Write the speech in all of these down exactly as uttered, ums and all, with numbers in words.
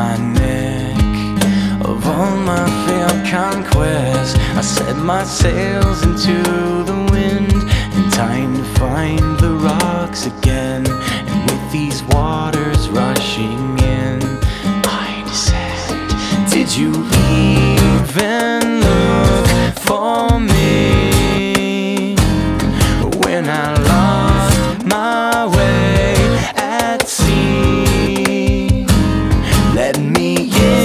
my neck of all my failed conquests. I set my sails into the wind in time to find the rocks again. And with these waters rushing in, I descend. Did you even look for me when I lost my way at sea? Let me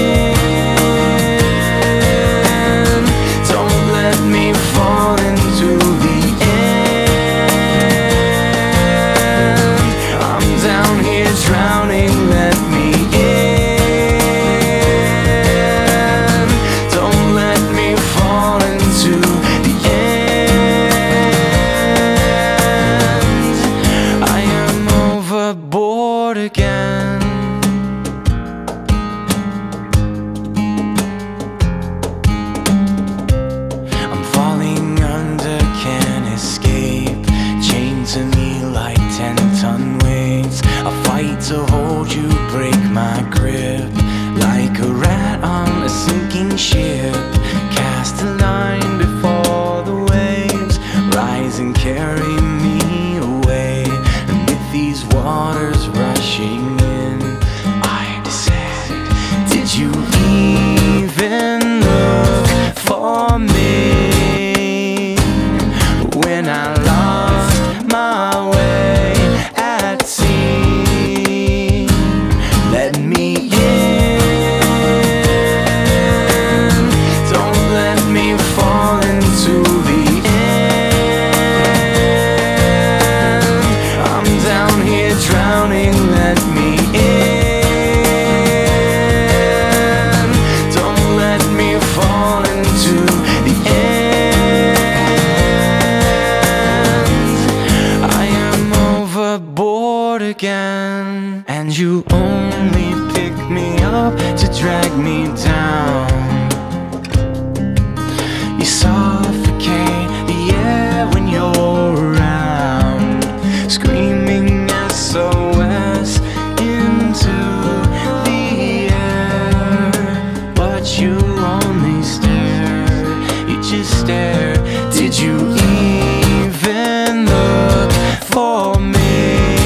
in, don't let me fall into the end. I'm down here drowning, let me in, don't let me fall into the end. I am overboard again. I'm falling under, can't escape, chained to me like ten-ton weights. I fight to hold you, break my grip, like a rat on a sinking ship. Cast a line before the waves rise and carry me away. And with these waters rushing in, I descend. Did you even look for me when I lost my way at sea? Let me in, don't let me fall into the end. I'm down here drowning, let me in, don't let me fall into the end. I am overboard again, and you only pick me up to drag me down. You suffocate the air when you're around, screaming S O S into the air. But you only stare, you just stare. Did you even look for me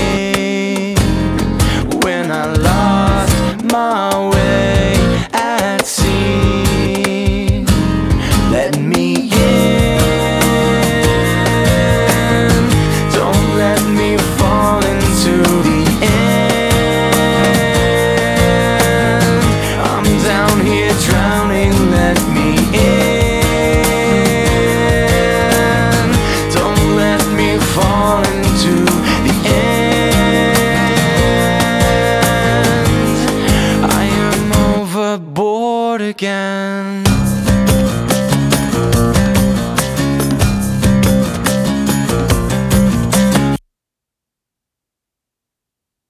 when I lost my way at sea? Let me in, don't let me fall into the end. I'm down here drowning, let me in, don't let me fall into the end. I am overboard again.